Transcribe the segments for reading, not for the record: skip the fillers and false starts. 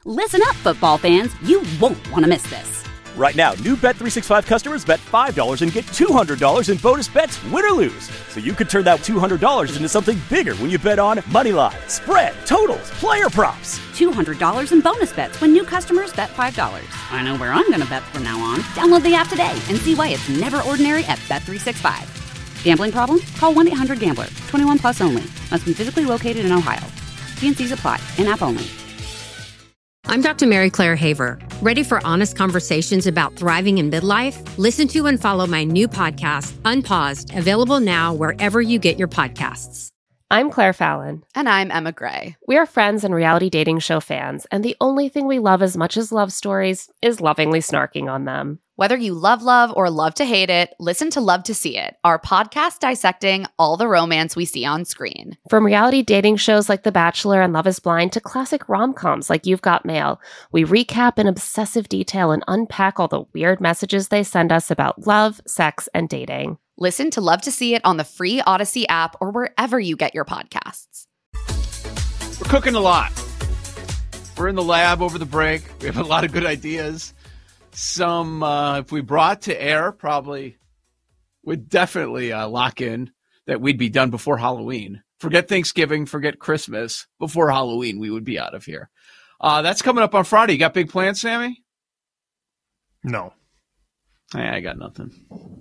Listen up, football fans. You won't want to miss this. Right now, new Bet365 customers bet $5 and get $200 in bonus bets, win or lose. So you could turn that $200 into something bigger when you bet on moneyline, spread, totals, player props. $200 in bonus bets when new customers bet $5. I know where I'm going to bet from now on. Download the app today and see why it's never ordinary at Bet365. Gambling problem? Call 1-800-GAMBLER. 21 plus only. Must be physically located in Ohio. T&Cs apply. In-app only. I'm Dr. Mary Claire Haver. Ready for honest conversations about thriving in midlife? Listen to and follow my new podcast, Unpaused, available now wherever you get your podcasts. I'm Claire Fallon. And I'm Emma Gray. We are friends and reality dating show fans, and the only thing we love as much as love stories is lovingly snarking on them. Whether you love or love to hate it, listen to Love to See It, our podcast dissecting all the romance we see on screen. From reality dating shows like The Bachelor and Love is Blind to classic rom-coms like You've Got Mail, we recap in obsessive detail and unpack all the weird messages they send us about love, sex, and dating. Listen to Love to See It on the free Odyssey app or wherever you get your podcasts. We're cooking a lot. We're in the lab over the break. We have a lot of good ideas. Some, if we brought to air, probably would definitely lock in that we'd be done before Halloween. Forget Thanksgiving, forget Christmas. Before Halloween, we would be out of here. That's coming up on Friday. You got big plans, Sammy? No. I got nothing.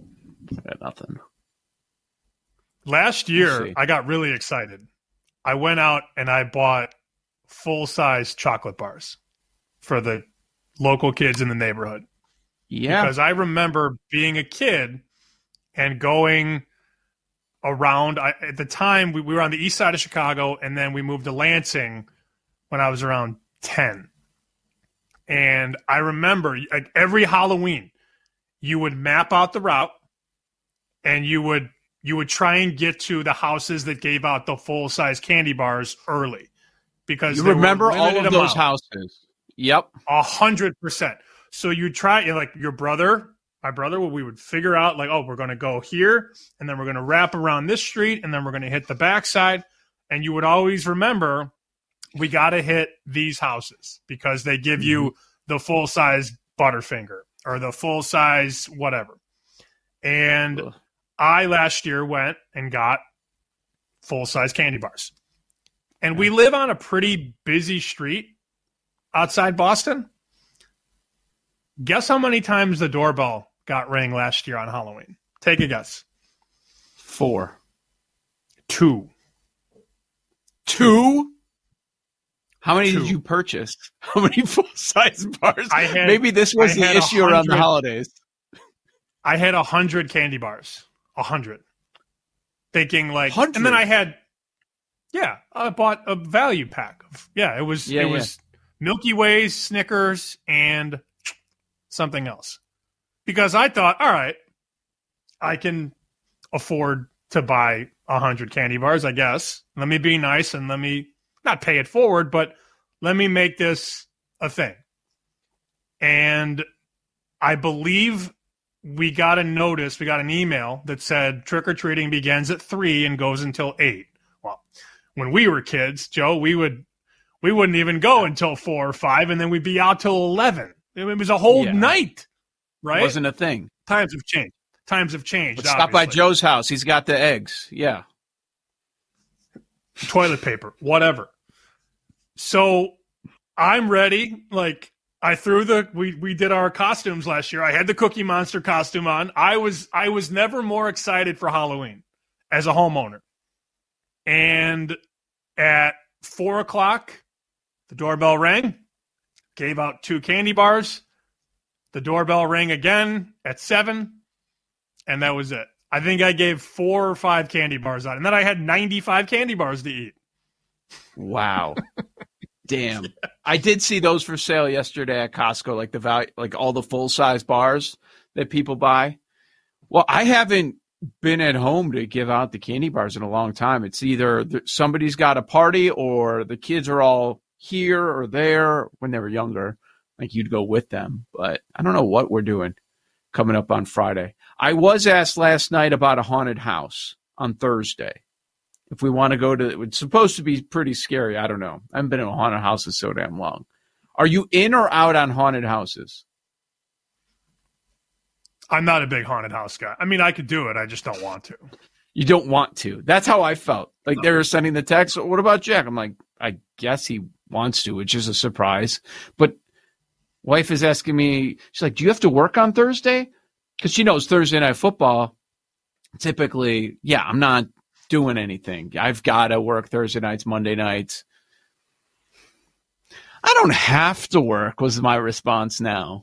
Last year, I got really excited. I went out and I bought full-size chocolate bars for the local kids in the neighborhood. Yeah. Because I remember being a kid and going around. At the time, we were on the east side of Chicago, and then we moved to Lansing when I was around 10. And I remember like every Halloween, you would map out the route, and you would try and get to the houses that gave out the full-size candy bars early. Because you remember all of those houses. Yep. 100%. So you try, like my brother, we would figure out like, oh, we're going to go here, and then we're going to wrap around this street, and then we're going to hit the backside. And you would always remember, we got to hit these houses because they give you the full-size Butterfinger or the full-size whatever. And I last year went and got full-size candy bars. And we live on a pretty busy street outside Boston. Guess how many times the doorbell got rang last year on Halloween? Take a guess. 4. 2. 2? How many did you purchase? How many full-size bars? Maybe this was the issue around the holidays. I had 100 candy bars. 100. Thinking like, 100? And then I bought a value pack of, it was Milky Ways, Snickers, and something else. Because I thought, all right, I can afford to buy 100 candy bars, I guess. Let me be nice and let me not pay it forward, but let me make this a thing. And I believe we got an email that said trick-or-treating begins at 3 and goes until 8. Well, when we were kids, Joe, we wouldn't even go until 4 or 5, and then we'd be out till 11. It was a whole night, right? It wasn't a thing. Times have changed. Let's stop by Joe's house. He's got the eggs. Yeah. Toilet paper, whatever. So I'm ready. Like I threw we did our costumes last year. I had the Cookie Monster costume on. I was never more excited for Halloween as a homeowner. And at 4 o'clock, the doorbell rang, gave out 2 candy bars. The doorbell rang again at 7, and that was it. I think I gave 4 or 5 candy bars out, and then I had 95 candy bars to eat. Wow. Damn. I did see those for sale yesterday at Costco, like the value, like all the full-size bars that people buy. Well, I haven't been at home to give out the candy bars in a long time. It's either somebody's got a party or the kids are all here or there when they were younger. Like you'd go with them. But I don't know what we're doing coming up on Friday. I was asked last night about a haunted house on Thursday. If we want to go to, it's supposed to be pretty scary. I don't know. I haven't been in a haunted house in so damn long. Are you in or out on haunted houses? I'm not a big haunted house guy. I mean, I could do it. I just don't want to. You don't want to. That's how I felt. Like they were sending the text, what about Jack? I'm like, I guess he wants to, which is a surprise. But wife is asking me, she's like, do you have to work on Thursday? Because she knows Thursday Night Football, typically, yeah, I'm not doing anything. I've got to work Thursday nights, Monday nights. I don't have to work was my response now.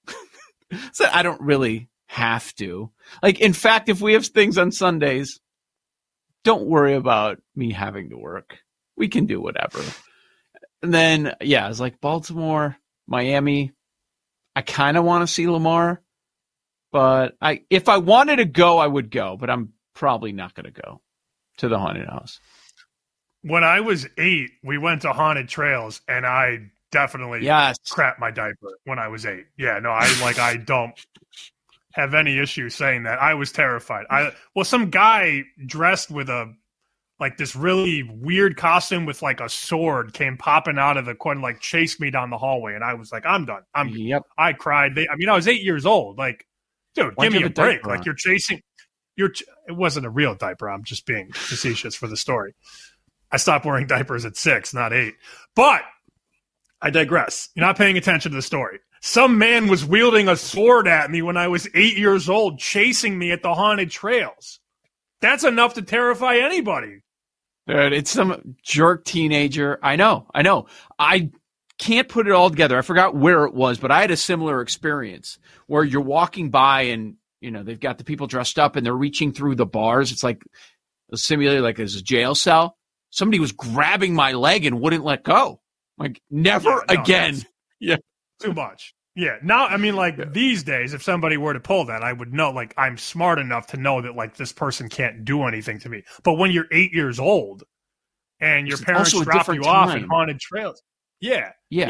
So I don't really have to. Like, in fact, if we have things on Sundays, don't worry about me having to work. We can do whatever. And then, yeah, it's like Baltimore, Miami. I kind of want to see Lamar, but if I wanted to go, I would go, but I'm probably not going to go to the haunted house. When I was 8, we went to Haunted Trails, and I definitely crap my diaper when I was 8. Yeah, no, I don't have any issue saying that. I was terrified. Some guy dressed with this really weird costume with like a sword came popping out of the corner, like chased me down the hallway, and I was like, I'm done. I cried. I was 8 years old. Like, dude, give me a break. Like, you're chasing. It wasn't a real diaper. I'm just being facetious for the story. I stopped wearing diapers at 6, not 8. But I digress. You're not paying attention to the story. Some man was wielding a sword at me when I was 8 years old, chasing me at the Haunted Trails. That's enough to terrify anybody. Dude, it's some jerk teenager. I know. I can't put it all together. I forgot where it was, but I had a similar experience where you're walking by and, they've got the people dressed up and they're reaching through the bars. It's like a simulator, like it's a jail cell. Somebody was grabbing my leg and wouldn't let go. Like, never again. Yeah. Too much. Yeah. Now, these days, if somebody were to pull that, I would know, like, I'm smart enough to know that, like, this person can't do anything to me. But when you're 8 years old and your parents drop you off in Haunted Trails. Yeah.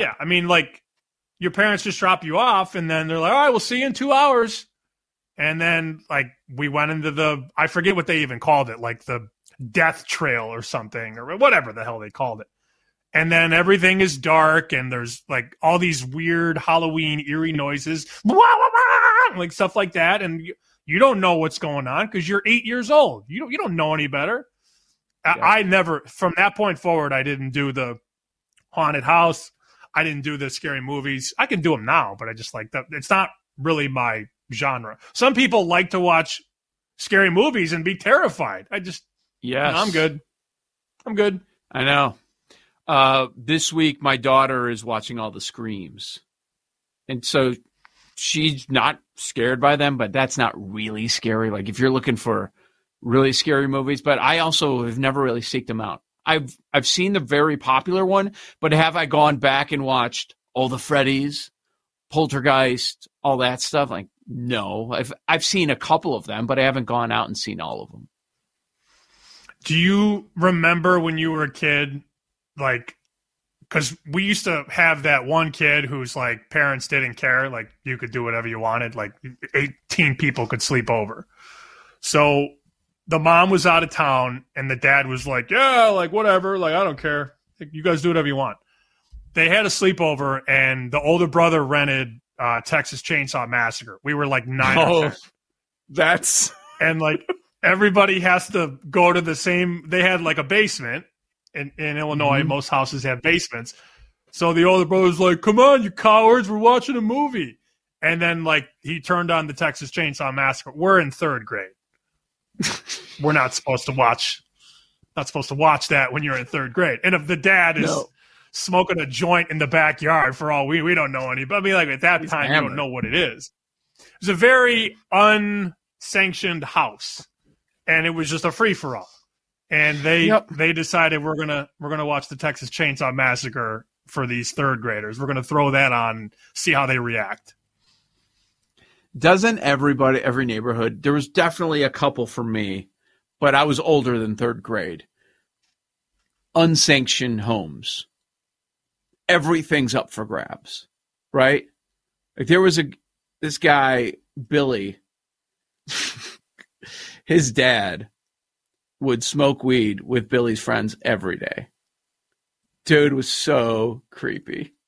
Your parents just drop you off and then they're like, all right, we'll see you in 2 hours. And then, like, we went into I forget what they even called it, like the death trail or something, or whatever the hell they called it. And then everything is dark and there's like all these weird Halloween eerie noises, like stuff like that. And you don't know what's going on because you're 8 years old. You don't know any better. Yeah. I never, from that point forward, I didn't do the haunted house. I didn't do the scary movies. I can do them now, but I just like that. It's not really my genre. Some people like to watch scary movies and be terrified. I'm good. I know. This week, my daughter is watching all the Screams. And so she's not scared by them, but that's not really scary. Like, if you're looking for really scary movies, but I also have never really seeked them out. I've seen the very popular one, but have I gone back and watched all the Freddys, Poltergeist, all that stuff? Like, no. I've seen a couple of them, but I haven't gone out and seen all of them. Do you remember when you were a kid, like, because we used to have that one kid whose, like, parents didn't care. Like, you could do whatever you wanted. Like, 18 people could sleep over. So the mom was out of town, and the dad was like, yeah, like, whatever. Like, I don't care. You guys do whatever you want. They had a sleepover, and the older brother rented Texas Chainsaw Massacre. We were, like, 9 or 10. And, like, everybody has to go to the same – they had, like, a basement. In Illinois, most houses have basements. So the older brother's like, come on, you cowards, we're watching a movie. And then, like, he turned on the Texas Chainsaw Massacre. We're in 3rd grade. We're not supposed to watch that when you're in 3rd grade. And if the dad is smoking a joint in the backyard, for all we don't know any. But I mean, like, at that time, you don't know what it is. It was a very unsanctioned house. And it was just a free-for-all. And they decided we're gonna watch the Texas Chainsaw Massacre for these 3rd graders. We're gonna throw that on, see how they react. Doesn't every neighborhood? There was definitely a couple for me, but I was older than 3rd grade. Unsanctioned homes. Everything's up for grabs, right? Like, there was this guy Billy. His dad would smoke weed with Billy's friends every day. Dude was so creepy.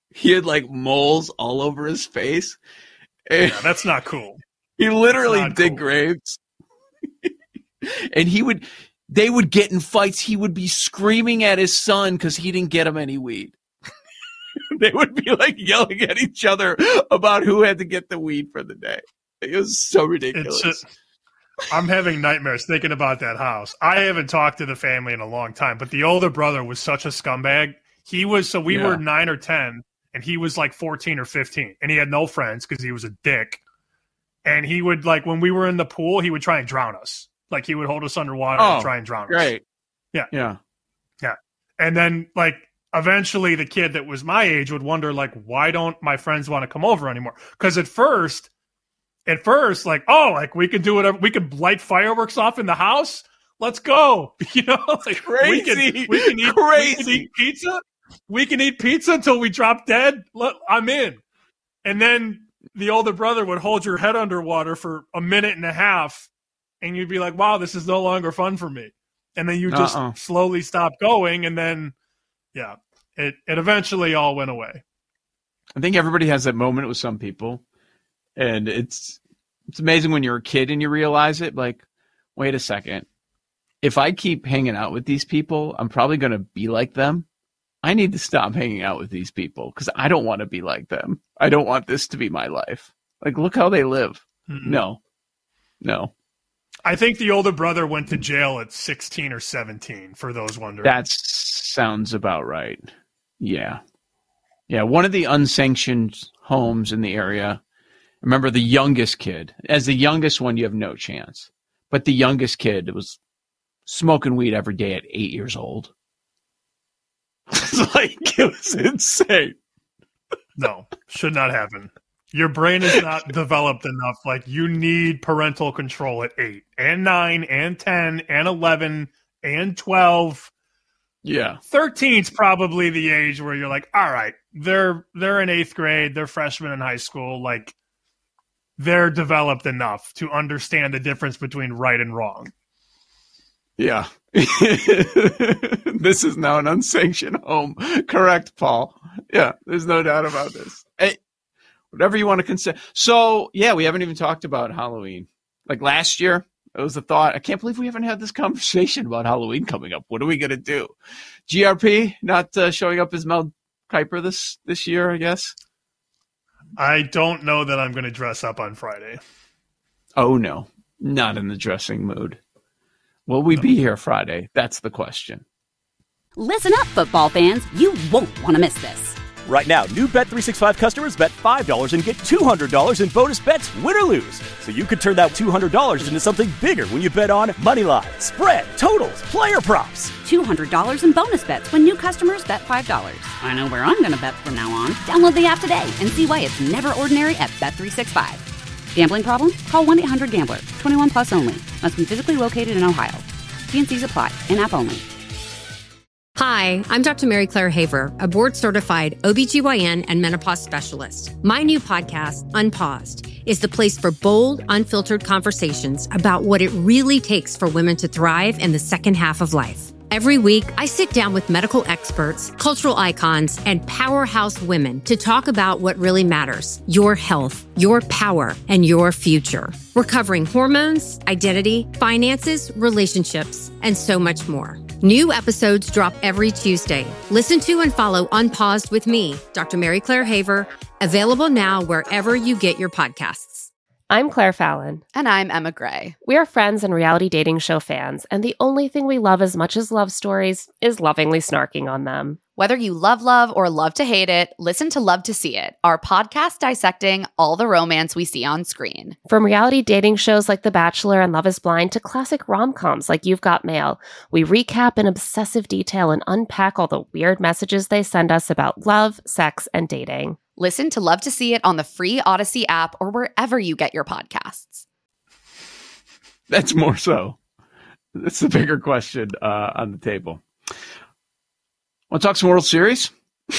He had like moles all over his face. And yeah, that's not cool. He literally did grapes. And they would get in fights. He would be screaming at his son because he didn't get him any weed. They would be like yelling at each other about who had to get the weed for the day. It was so ridiculous. I'm having nightmares thinking about that house. I haven't talked to the family in a long time, but the older brother was such a scumbag. We were 9 or 10, and he was like 14 or 15, and he had no friends because he was a dick. And he would, like, when we were in the pool, he would try and drown us. Like, he would hold us underwater and try and drown us. Great. Yeah. Yeah. Yeah. And then, like, eventually the kid that was my age would wonder, like, why don't my friends want to come over anymore? Because at first, like, oh, like, we could do whatever. We could light fireworks off in the house. Let's go. You know, like, crazy. We can eat pizza. We can eat pizza until we drop dead. I'm in. And then the older brother would hold your head underwater for a minute and a half, and you'd be like, wow, this is no longer fun for me. And then you just slowly stop going, and then, yeah, it eventually all went away. I think everybody has that moment with some people, and it's amazing when you're a kid and you realize it, like, wait a second. If I keep hanging out with these people, I'm probably going to be like them. I need to stop hanging out with these people because I don't want to be like them. I don't want this to be my life. Like, look how they live. Mm-hmm. No. I think the older brother went to jail at 16 or 17, for those wondering. That sounds about right. Yeah. Yeah, one of the unsanctioned homes in the area. Remember the youngest kid. As the youngest one, you have no chance. But the youngest kid was smoking weed every day at 8 years old. It was insane. No, should not happen. Your brain is not developed enough. Like, you need parental control at 8 and 9 and 10 and 11 and 12. Yeah. 13's probably the age where you're like, all right, they're in 8th grade. They're freshmen in high school. Like, they're developed enough to understand the difference between right and wrong. Yeah. This is now an unsanctioned home. Correct, Paul. Yeah, there's no doubt about this. Hey, whatever you want to consider. So, yeah, we haven't even talked about Halloween. Like last year, it was a thought. I can't believe we haven't had this conversation about Halloween coming up. What are we going to do? GRP not showing up as Mel Kiper this year, I guess? I don't know that I'm going to dress up on Friday. Oh, no. Not in the dressing mood. Will we be here Friday? That's the question. Listen up, football fans. You won't want to miss this. Right now, new Bet365 customers bet $5 and get $200 in bonus bets, win or lose. So you could turn that $200 into something bigger when you bet on Moneyline, spread, totals, player props. $200 in bonus bets when new customers bet $5. I know where I'm going to bet from now on. Download the app today and see why it's never ordinary at Bet365. Gambling problem? Call 1-800-GAMBLER. 21 plus only. Must be physically located in Ohio. T&Cs apply. In-app only. Hi, I'm Dr. Mary Claire Haver, a board-certified OBGYN and menopause specialist. My new podcast, Unpaused, is the place for bold, unfiltered conversations about what it really takes for women to thrive in the second half of life. Every week, I sit down with medical experts, cultural icons, and powerhouse women to talk about what really matters: your health, your power, and your future. We're covering hormones, identity, finances, relationships, and so much more. New episodes drop every Tuesday. Listen to and follow Unpaused with me, Dr. Mary Claire Haver, available now wherever you get your podcasts. I'm Claire Fallon. And I'm Emma Gray. We are friends and reality dating show fans, and the only thing we love as much as love stories is lovingly snarking on them. Whether you love or love to hate it, listen to Love to See It, our podcast dissecting all the romance we see on screen. From reality dating shows like The Bachelor and Love is Blind to classic rom-coms like You've Got Mail, we recap in obsessive detail and unpack all the weird messages they send us about love, sex, and dating. Listen to Love to See It on the free Odyssey app or wherever you get your podcasts. That's more so. That's the bigger question on the table. Want to talk some World Series?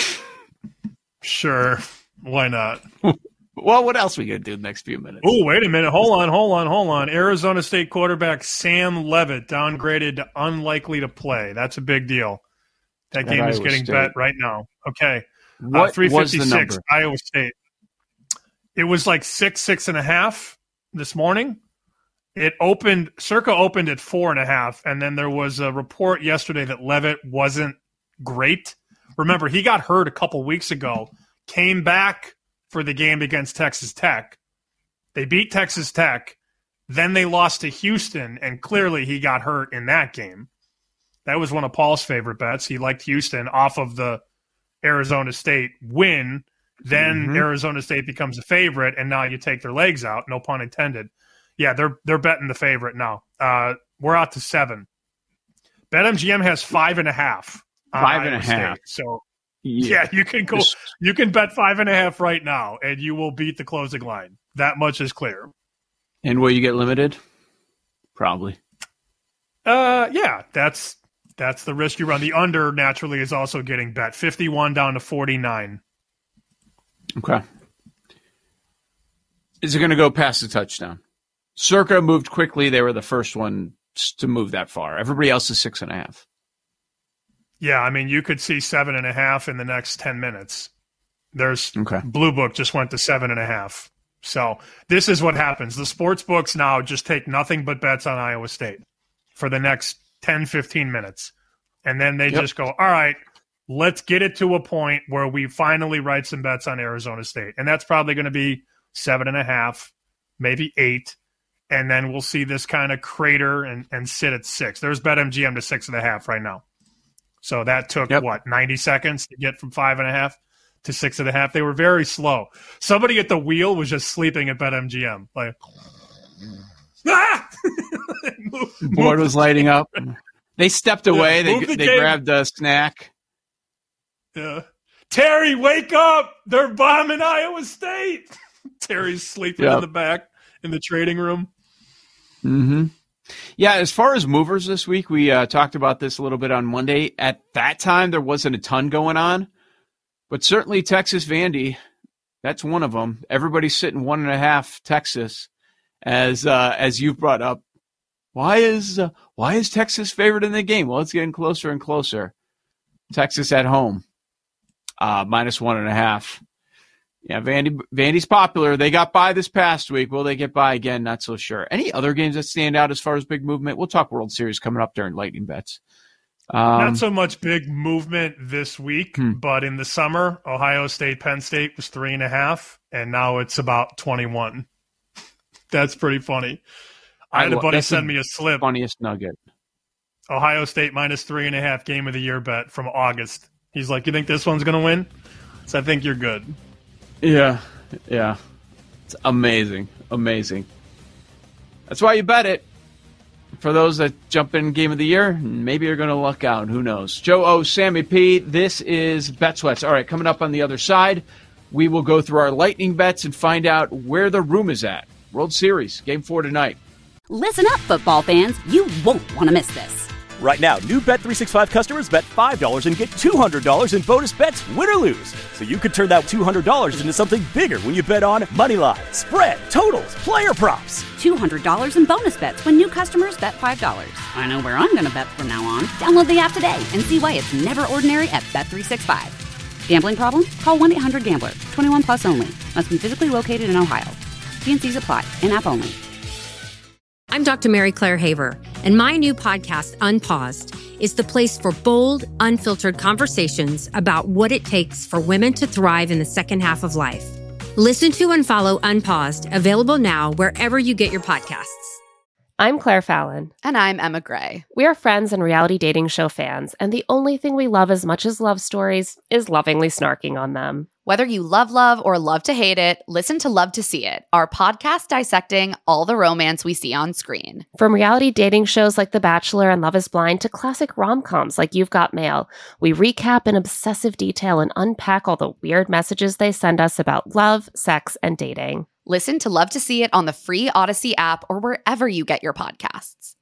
Sure. Why not? Well, what else are we going to do in the next few minutes? Oh, wait a minute. Hold on. Arizona State quarterback Sam Leavitt downgraded to unlikely to play. That's a big deal. That game is getting bet right now. Okay. What was the number? Iowa State. It was like 6.5 this morning. Circa opened at 4.5, and then there was a report yesterday that Leavitt wasn't great. Remember, he got hurt a couple weeks ago, came back for the game against Texas Tech. They beat Texas Tech, then they lost to Houston, and clearly he got hurt in that game. That was one of Paul's favorite bets. He liked Houston off of the Arizona State win. Then Arizona State becomes a favorite, and now you take their legs out, no pun intended. Yeah, they're betting the favorite now. We're out to 7. BetMGM has 5.5. 5.5. So yeah, you can go. You can bet 5.5 right now, and you will beat the closing line. That much is clear. And will you get limited? Probably. Yeah, that's the risk you run. The under naturally is also getting bet. 51 down to 49. Okay. Is it going to go past the touchdown? Circa moved quickly. They were the first one to move that far. Everybody else is 6.5. Yeah, I mean, you could see 7.5 in the next 10 minutes. Blue Book just went to 7.5. So this is what happens. The sports books now just take nothing but bets on Iowa State for the next 10, 15 minutes. And then they just go, all right, let's get it to a point where we finally write some bets on Arizona State. And that's probably going to be 7.5, maybe 8. And then we'll see this kind of crater and sit at 6. There's BetMGM to 6.5 right now. So that took, 90 seconds to get from 5.5 to 6.5. They were very slow. Somebody at the wheel was just sleeping at BetMGM. Like, board was lighting up. They stepped away. They grabbed a snack. Yeah. Terry, wake up! They're bombing Iowa State. Terry's sleeping in the back in the trading room. Mm-hmm. Yeah, as far as movers this week, we talked about this a little bit on Monday. At that time, there wasn't a ton going on, but certainly Texas Vandy, that's one of them. Everybody's sitting 1.5 Texas, as you've brought up. Why is Texas favored in the game? Well, it's getting closer and closer. Texas at home, -1.5. Yeah, Vandy's popular. They got by this past week. Will they get by again? Not so sure. Any other games that stand out as far as big movement? We'll talk World Series coming up during Lightning Bets. Not so much big movement this week, but in the summer, Ohio State, Penn State was 3.5, and now it's about 21. That's pretty funny. I had a buddy send me a slip. Funniest nugget. Ohio State -3.5 game of the year bet from August. He's like, you think this one's going to win? So I think you're good. Yeah. It's amazing. That's why you bet it. For those that jump in game of the year, maybe you're going to luck out. Who knows? Joe O, Sammy P, this is Bet Sweats. All right, coming up on the other side, we will go through our lightning bets and find out where the room is at. World Series, Game 4 tonight. Listen up, football fans. You won't want to miss this. Right now, new Bet365 customers bet $5 and get $200 in bonus bets, win or lose. So you could turn that $200 into something bigger when you bet on moneyline, spread, totals, player props. $200 in bonus bets when new customers bet $5. I know where I'm going to bet from now on. Download the app today and see why it's never ordinary at Bet365. Gambling problem? Call 1-800-GAMBLER. 21 plus only. Must be physically located in Ohio. T&Cs apply. In-app only. I'm Dr. Mary Claire Haver, and my new podcast, Unpaused, is the place for bold, unfiltered conversations about what it takes for women to thrive in the second half of life. Listen to and follow Unpaused, available now wherever you get your podcasts. I'm Claire Fallon. And I'm Emma Gray. We are friends and reality dating show fans, and the only thing we love as much as love stories is lovingly snarking on them. Whether you love or love to hate it, listen to Love to See It, our podcast dissecting all the romance we see on screen. From reality dating shows like The Bachelor and Love is Blind to classic rom-coms like You've Got Mail, we recap in obsessive detail and unpack all the weird messages they send us about love, sex, and dating. Listen to Love to See It on the free Odyssey app or wherever you get your podcasts.